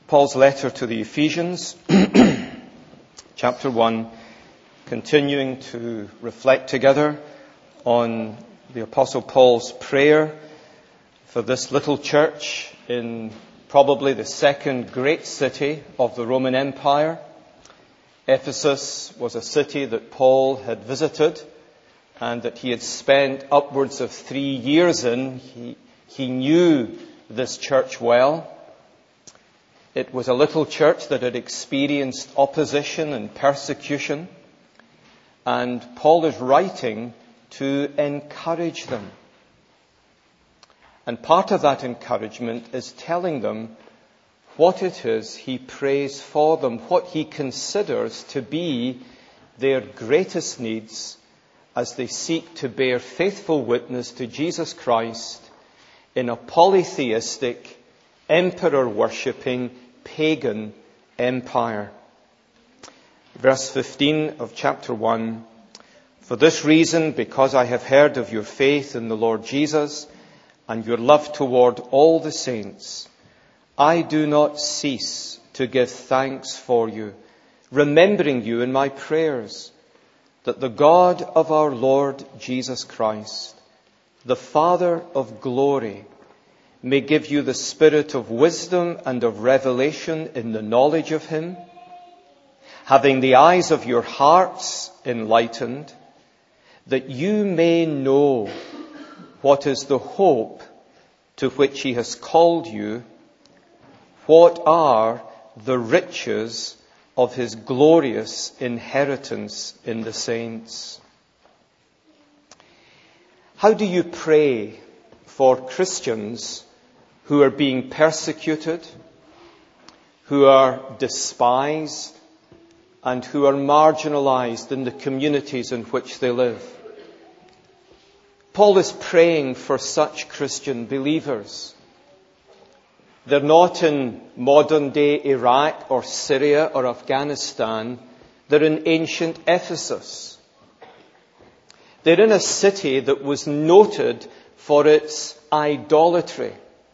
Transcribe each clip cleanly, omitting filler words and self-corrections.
Paul's letter to the Ephesians, chapter 1, continuing to reflect together on the Apostle Paul's prayer for this little church in probably the second great city of the Roman Empire. Ephesus was a city that Paul had visited and that he had spent upwards of 3 years in. He knew this church well. It was a little church that had experienced opposition and persecution, and Paul is writing to encourage them. And part of that encouragement is telling them what it is he prays for them, what he considers to be their greatest needs as they seek to bear faithful witness to Jesus Christ in a polytheistic, emperor-worshipping, pagan empire. Verse 15 of chapter 1, "For this reason, because I have heard of your faith in the Lord Jesus and your love toward all the saints, I do not cease to give thanks for you, remembering you in my prayers, that the God of our Lord Jesus Christ, the Father of glory, may give you the spirit of wisdom and of revelation in the knowledge of him, having the eyes of your hearts enlightened, that you may know what is the hope to which he has called you, what are the riches of his glorious inheritance in the saints." How do you pray for Christians who are being persecuted, who are despised, and who are marginalized in the communities in which they live? Paul is praying for such Christian believers. They're not in modern-day Iraq or Syria or Afghanistan. They're in ancient Ephesus. They're in a city that was noted for its idolatry.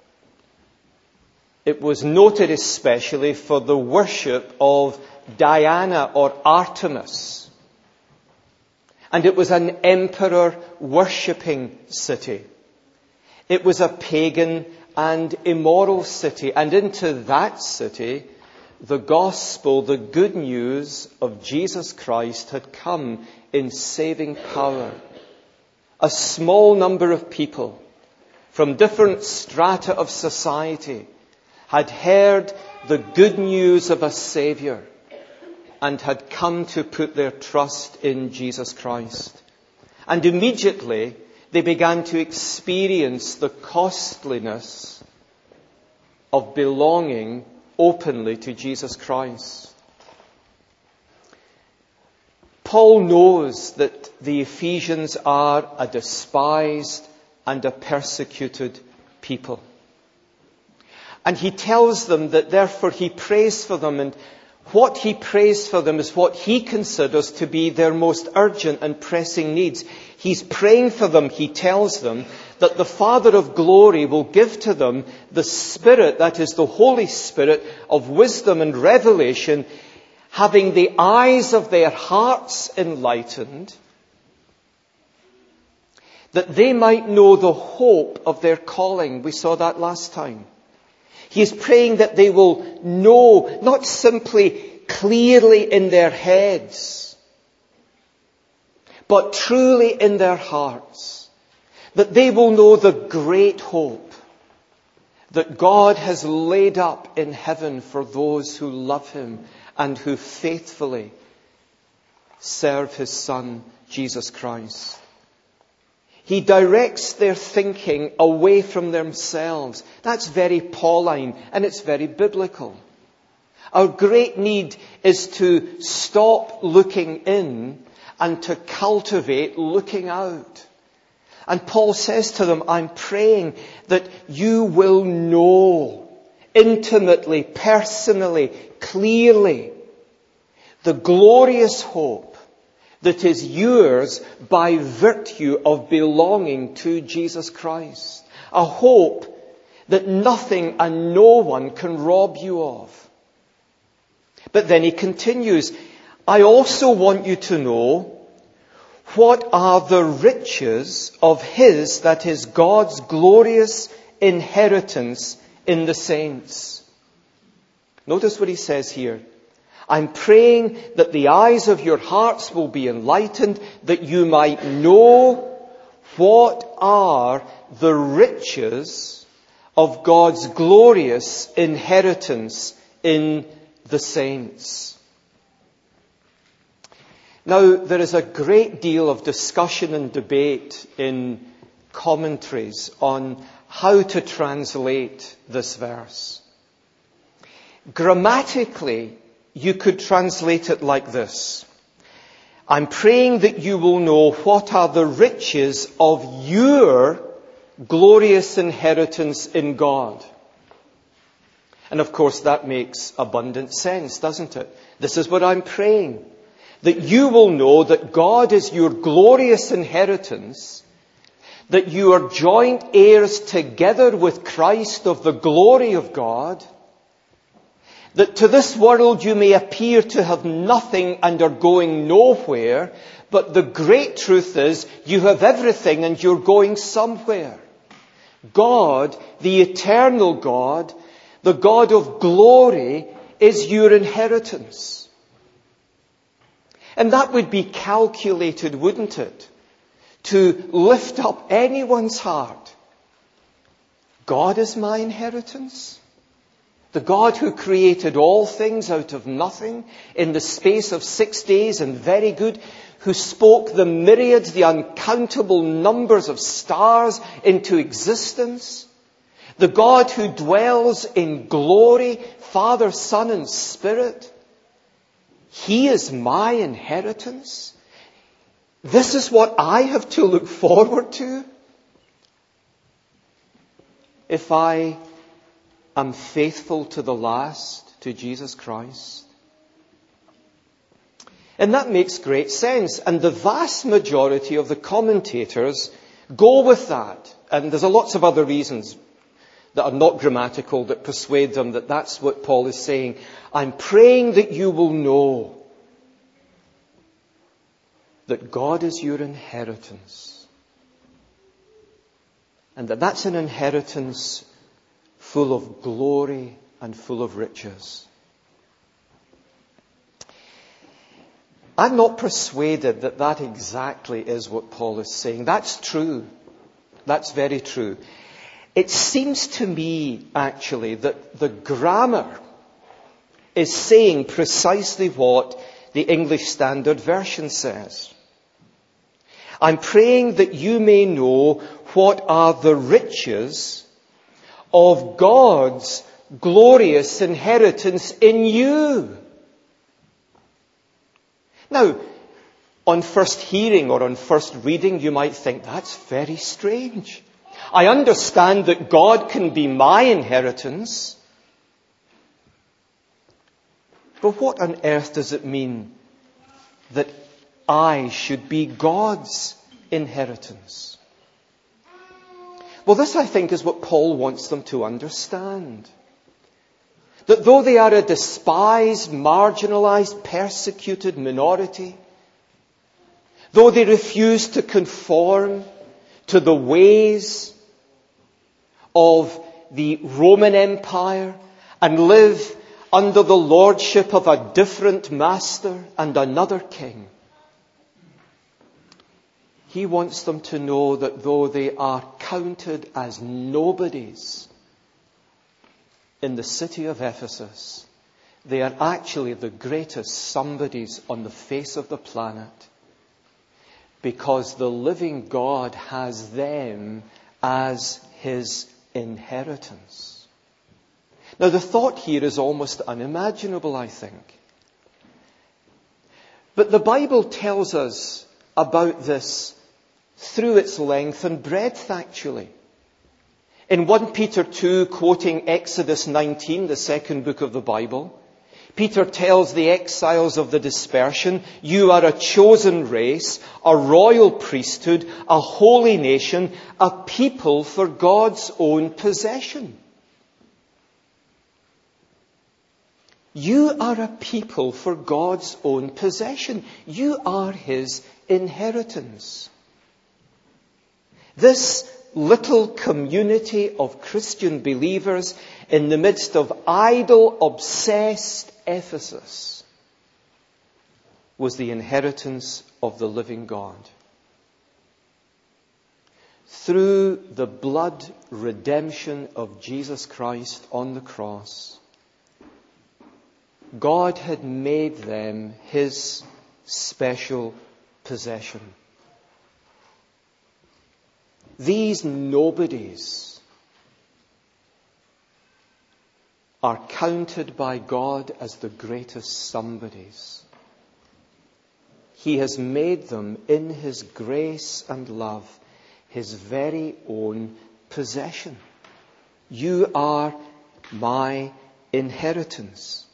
It was noted especially for the worship of Diana or Artemis. And it was an emperor-worshipping city. It was a pagan and immoral city. And into that city, the gospel, the good news of Jesus Christ had come in saving power. A small number of people from different strata of society had heard the good news of a Saviour and had come to put their trust in Jesus Christ. And immediately they began to experience the costliness of belonging openly to Jesus Christ. Paul knows that the Ephesians are a despised and a persecuted people. And he tells them that therefore he prays for them, and what he prays for them is what he considers to be their most urgent and pressing needs. He's praying for them, he tells them, that the Father of glory will give to them the Spirit, that is the Holy Spirit of wisdom and revelation, having the eyes of their hearts enlightened, that they might know the hope of their calling. We saw that last time. He is praying that they will know, not simply clearly in their heads, but truly in their hearts, that they will know the great hope that God has laid up in heaven for those who love him and who faithfully serve his Son, Jesus Christ. He directs their thinking away from themselves. That's very Pauline and it's very biblical. Our great need is to stop looking in and to cultivate looking out. And Paul says to them, I'm praying that you will know intimately, personally, clearly the glorious hope that is yours by virtue of belonging to Jesus Christ. A hope that nothing and no one can rob you of. But then he continues, I also want you to know what are the riches of his, that is God's glorious inheritance in the saints. Notice what he says here. I'm praying that the eyes of your hearts will be enlightened, that you might know what are the riches of God's glorious inheritance in the saints. Now, there is a great deal of discussion and debate in commentaries on how to translate this verse. Grammatically, you could translate it like this. I'm praying that you will know what are the riches of your glorious inheritance in God. And of course that makes abundant sense, doesn't it? This is what I'm praying. That you will know that God is your glorious inheritance, that you are joint heirs together with Christ of the glory of God, that to this world you may appear to have nothing and are going nowhere, but the great truth is you have everything and you're going somewhere. God, the eternal God, the God of glory, is your inheritance. And that would be calculated, wouldn't it, to lift up anyone's heart. God is my inheritance. The God who created all things out of nothing in the space of 6 days and very good, who spoke the myriads, the uncountable numbers of stars into existence. The God who dwells in glory, Father, Son, and Spirit. He is my inheritance. This is what I have to look forward to. If I am faithful to the last, to Jesus Christ. And that makes great sense. And the vast majority of the commentators go with that. And there's lots of other reasons that are not grammatical that persuade them that that's what Paul is saying. I'm praying that you will know that God is your inheritance. And that that's an inheritance full of glory and full of riches. I'm not persuaded that that exactly is what Paul is saying. That's true. That's very true. It seems to me, actually, that the grammar is saying precisely what the English Standard Version says. I'm praying that you may know what are the riches of God's glorious inheritance in you. Now, on first hearing or on first reading, you might think, that's very strange. I understand that God can be my inheritance. But what on earth does it mean that I should be God's inheritance? Well, this, I think, is what Paul wants them to understand. That though they are a despised, marginalized, persecuted minority, though they refuse to conform to the ways of the Roman Empire and live under the lordship of a different master and another king, he wants them to know that though they are counted as nobodies in the city of Ephesus, they are actually the greatest somebodies on the face of the planet, because the living God has them as his inheritance. Now, the thought here is almost unimaginable, I think. But the Bible tells us about this through its length and breadth, actually. In 1 Peter 2, quoting Exodus 19, the second book of the Bible, Peter tells the exiles of the dispersion, you are a chosen race, a royal priesthood, a holy nation, a people for God's own possession. You are a people for God's own possession. You are His inheritance. This little community of Christian believers in the midst of idol-obsessed Ephesus was the inheritance of the living God. Through the blood redemption of Jesus Christ on the cross, God had made them His special possession. These nobodies are counted by God as the greatest somebodies. He has made them in His grace and love His very own possession. You are my inheritance.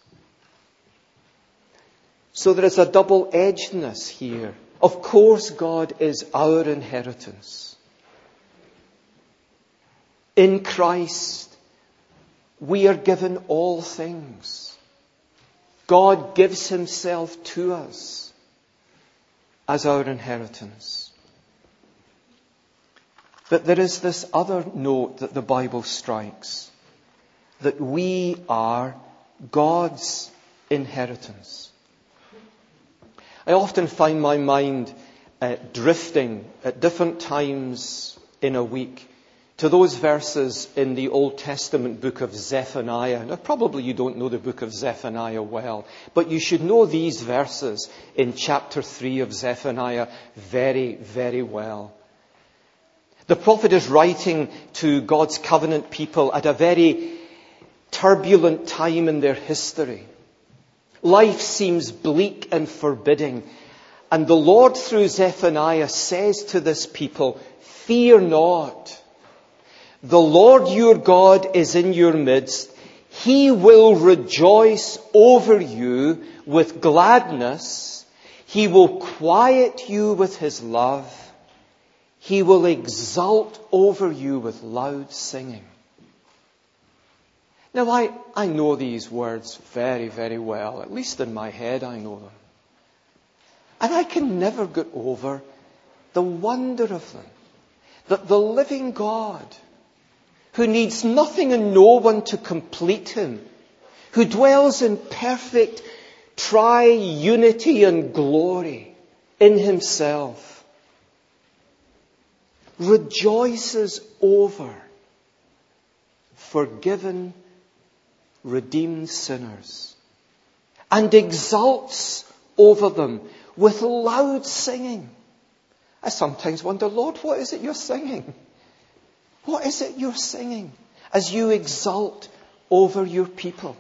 So there is a double-edgedness here. Of course, God is our inheritance. In Christ, we are given all things. God gives Himself to us as our inheritance. But there is this other note that the Bible strikes, that we are God's inheritance. I often find my mind drifting at different times in a week to those verses in the Old Testament book of Zephaniah. Now, probably you don't know the book of Zephaniah well, but you should know these verses in chapter 3 of Zephaniah very, very well. The prophet is writing to God's covenant people at a very turbulent time in their history. Life seems bleak and forbidding. And the Lord, through Zephaniah, says to this people, fear not. The Lord your God is in your midst. He will rejoice over you with gladness. He will quiet you with His love. He will exult over you with loud singing. Now, I know these words very, very well. At least in my head, I know them. And I can never get over the wonder of them. That the living God, who needs nothing and no one to complete Him, who dwells in perfect triunity and glory in Himself, rejoices over forgiven, redeemed sinners and exults over them with loud singing. I sometimes wonder, Lord, what is it you're singing? What is it you're singing as you exult over your people?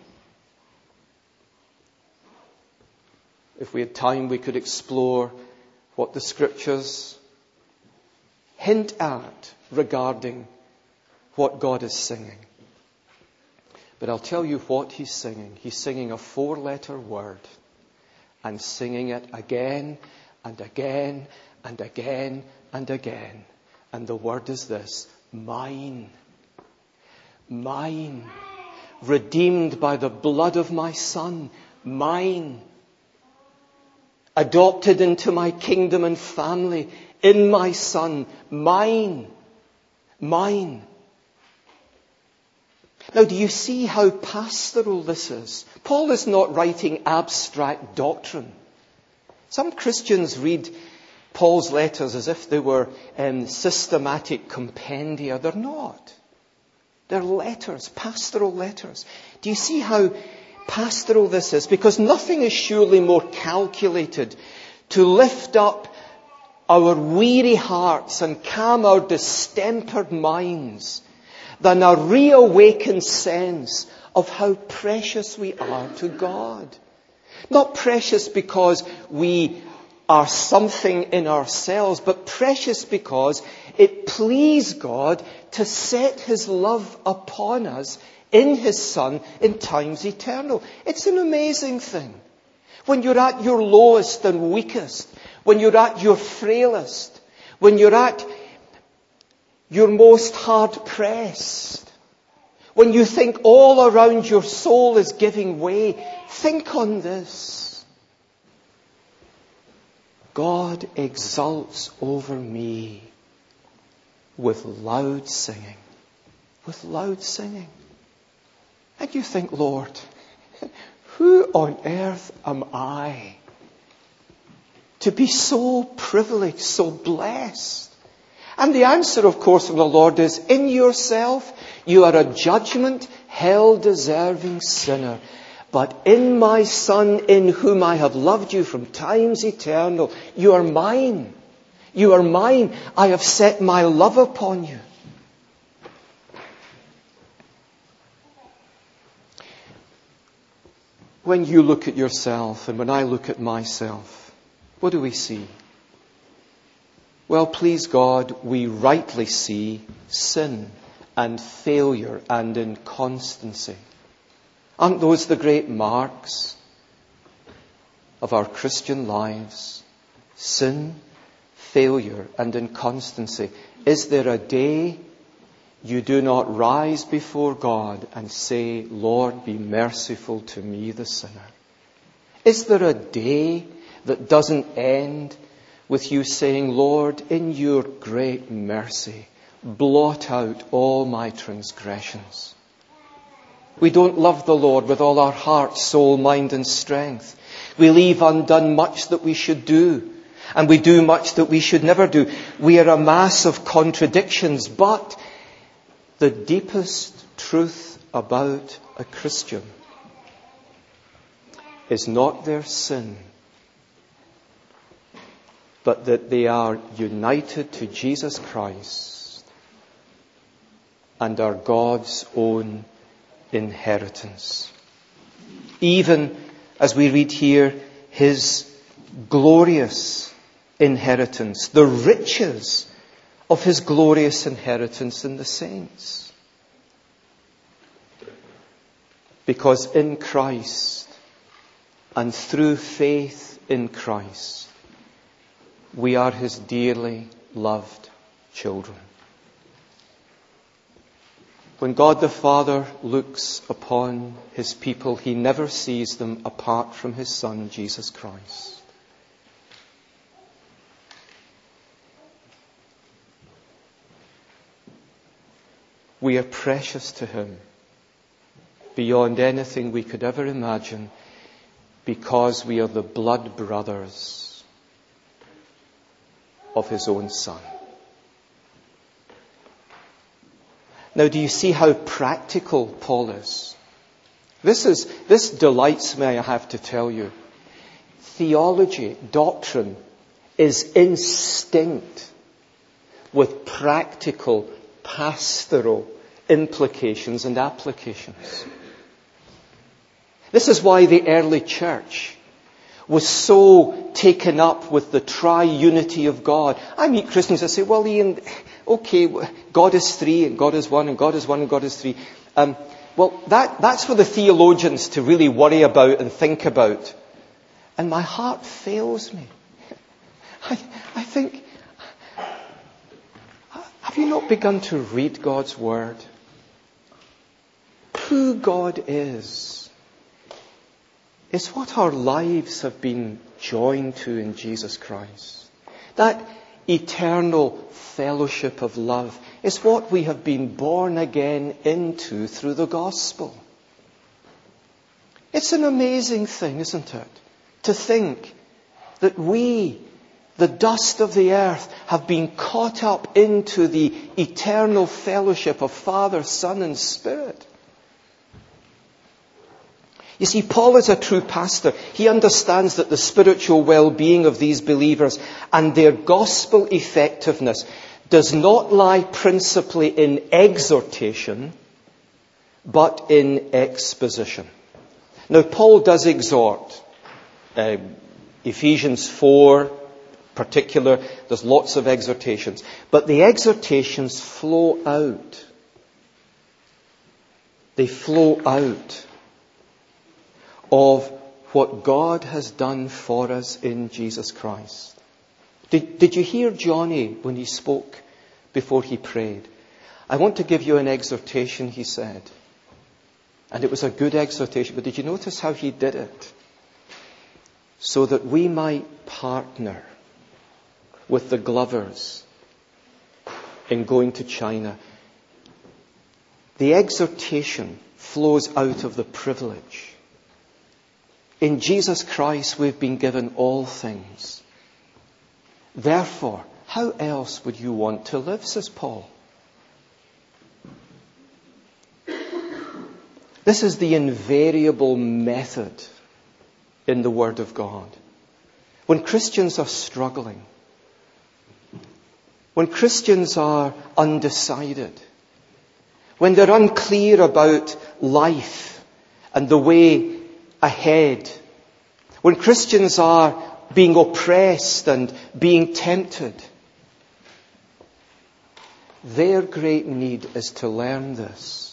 If we had time, we could explore what the Scriptures hint at regarding what God is singing. But I'll tell you what He's singing. He's singing a 4-letter word and singing it again and again and again and again. And the word is this: mine. Mine. Redeemed by the blood of my Son. Mine. Adopted into my kingdom and family in my Son. Mine. Mine. Now, do you see how pastoral this is? Paul is not writing abstract doctrine. Some Christians read Paul's letters as if they were systematic compendia. They're not. They're letters, pastoral letters. Do you see how pastoral this is? Because nothing is surely more calculated to lift up our weary hearts and calm our distempered minds than a reawakened sense of how precious we are to God. Not precious because we are something in ourselves, but precious because it pleased God to set His love upon us in his Son in times eternal. It's an amazing thing. When you're at your lowest and weakest, when you're at your frailest, when you're at your most hard-pressed, when you think all around your soul is giving way, think on this. God exults over me with loud singing. With loud singing. And you think, Lord, who on earth am I to be so privileged, so blessed? And the answer, of course, from the Lord is, in yourself, you are a judgment, hell-deserving sinner. But in my Son, in whom I have loved you from times eternal, you are mine. You are mine. I have set my love upon you. When you look at yourself and when I look at myself, what do we see? Well, please God, we rightly see sin and failure and inconstancy. Aren't those the great marks of our Christian lives? Sin, failure and inconstancy. Is there a day you do not rise before God and say, Lord, be merciful to me, the sinner? Is there a day that doesn't end with you saying, Lord, in your great mercy, blot out all my transgressions? We don't love the Lord with all our heart, soul, mind and strength. We leave undone much that we should do. And we do much that we should never do. We are a mass of contradictions, but the deepest truth about a Christian is not their sin, but that they are united to Jesus Christ and are God's own inheritance. Even as we read here, his glorious inheritance, the riches of his glorious inheritance in the saints. Because in Christ and through faith in Christ, we are his dearly loved children. When God the Father looks upon his people, he never sees them apart from his Son, Jesus Christ. We are precious to him beyond anything we could ever imagine, because we are the blood brothers of his own Son. Now, do you see how practical Paul is? This delights me, I have to tell you. Theology, doctrine, is instinct with practical, pastoral implications and applications. This is why the early church was so taken up with the triunity of God. I meet Christians that say, well, Ian, okay, God is three, and God is one, and God is one, and God is three. Well, that's for the theologians to really worry about and think about. And my heart fails me. I think, have you not begun to read God's Word? Who God is what our lives have been joined to in Jesus Christ. That eternal fellowship of love is what we have been born again into through the gospel. It's an amazing thing, isn't it? To think that we, the dust of the earth, have been caught up into the eternal fellowship of Father, Son and Spirit. You see, Paul is a true pastor. He understands that the spiritual well-being of these believers and their gospel effectiveness does not lie principally in exhortation, but in exposition. Now, Paul does exhort. Ephesians 4, particular, there's lots of exhortations. But the exhortations flow out They flow out of what God has done for us in Jesus Christ. Did you hear Johnny when he spoke before he prayed? I want to give you an exhortation, he said. And it was a good exhortation, but did you notice how he did it? So that we might partner with the Glovers in going to China. The exhortation flows out of the privilege. In Jesus Christ we've been given all things. Therefore, how else would you want to live, says Paul? This is the invariable method in the Word of God. When Christians are struggling, when Christians are undecided, when they're unclear about life and the way ahead, when Christians are being oppressed and being tempted, their great need is to learn this.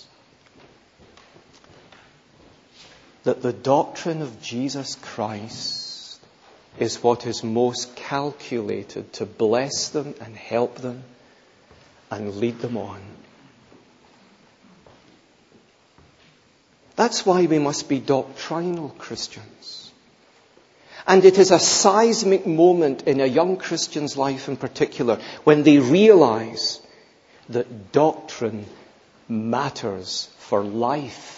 That the doctrine of Jesus Christ is what is most calculated to bless them and help them and lead them on. That's why we must be doctrinal Christians. And it is a seismic moment in a young Christian's life in particular when they realize that doctrine matters for life.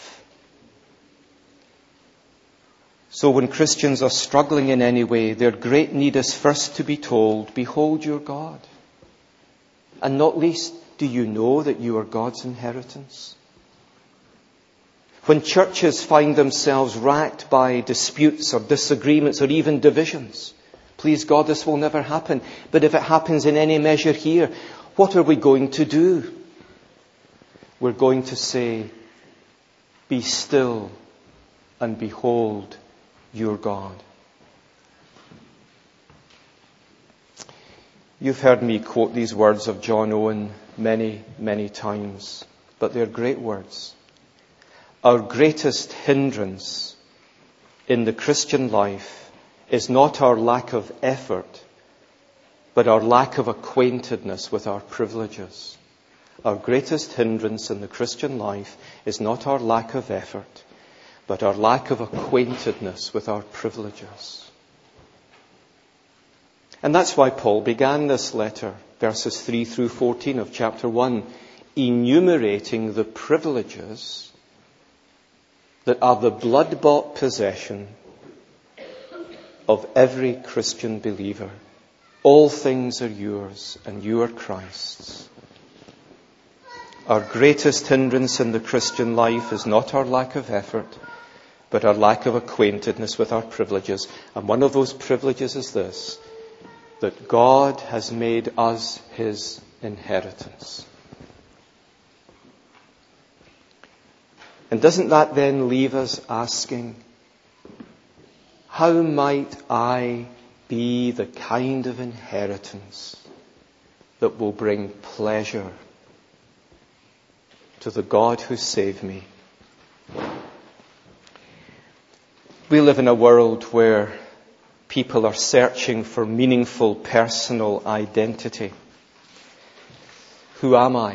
So when Christians are struggling in any way, their great need is first to be told, behold your God. And not least, do you know that you are God's inheritance? When churches find themselves racked by disputes or disagreements or even divisions, please God, this will never happen. But if it happens in any measure here, what are we going to do? We're going to say, be still and behold your God. You've heard me quote these words of John Owen many, many times, but they're great words. Our greatest hindrance in the Christian life is not our lack of effort, but our lack of acquaintedness with our privileges. Our greatest hindrance in the Christian life is not our lack of effort, but our lack of acquaintedness with our privileges. And that's why Paul began this letter, verses 3 through 14 of chapter 1, enumerating the privileges that are the blood-bought possession of every Christian believer. All things are yours, and you are Christ's. Our greatest hindrance in the Christian life is not our lack of effort, but our lack of acquaintedness with our privileges. And one of those privileges is this, that God has made us His inheritance. And doesn't that then leave us asking, how might I be the kind of inheritance that will bring pleasure to the God who saved me? We live in a world where people are searching for meaningful personal identity. Who am I?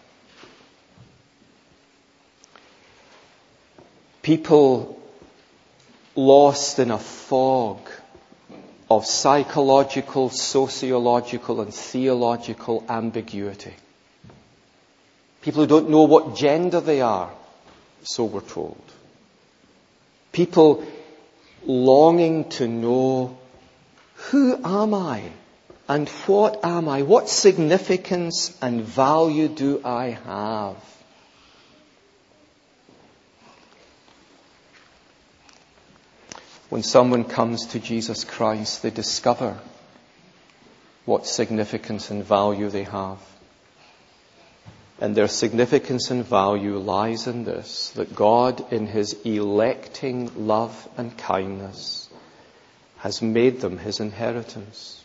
People lost in a fog of psychological, sociological, and theological ambiguity. People who don't know what gender they are, so we're told. People longing to know, who am I and what am I? What significance and value do I have? When someone comes to Jesus Christ, they discover what significance and value they have. And their significance and value lies in this, that God, in His electing love and kindness, has made them His inheritance,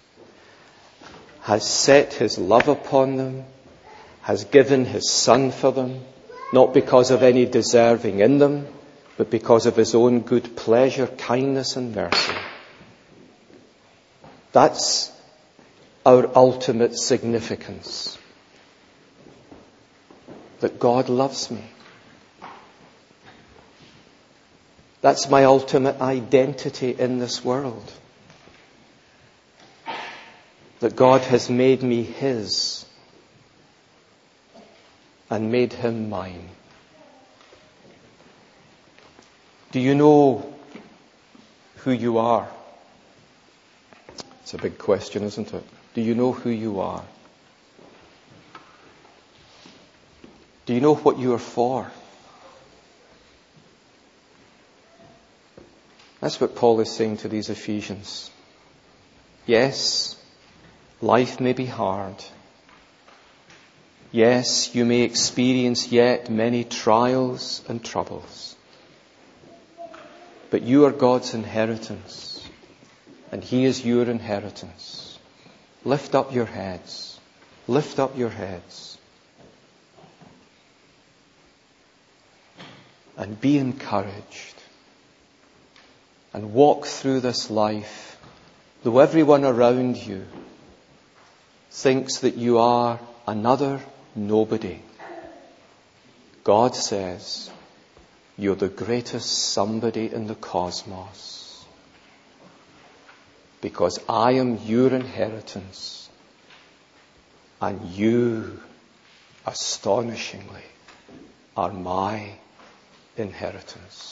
has set His love upon them, has given His Son for them, not because of any deserving in them, but because of his own good pleasure, kindness and mercy. That's our ultimate significance. That God loves me. That's my ultimate identity in this world. That God has made me his and made him mine. Do you know who you are? It's a big question, isn't it? Do you know who you are? Do you know what you are for? That's what Paul is saying to these Ephesians. Yes, life may be hard. Yes, you may experience yet many trials and troubles. But you are God's inheritance, and he is your inheritance. Lift up your heads. Lift up your heads. And be encouraged. And walk through this life, though everyone around you thinks that you are another nobody. God says, you're the greatest somebody in the cosmos. Because I am your inheritance. And you, astonishingly, are my inheritance.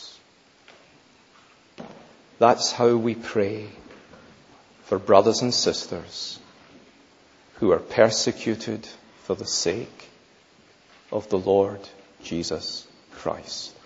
That's how we pray for brothers and sisters who are persecuted for the sake of the Lord Jesus Christ.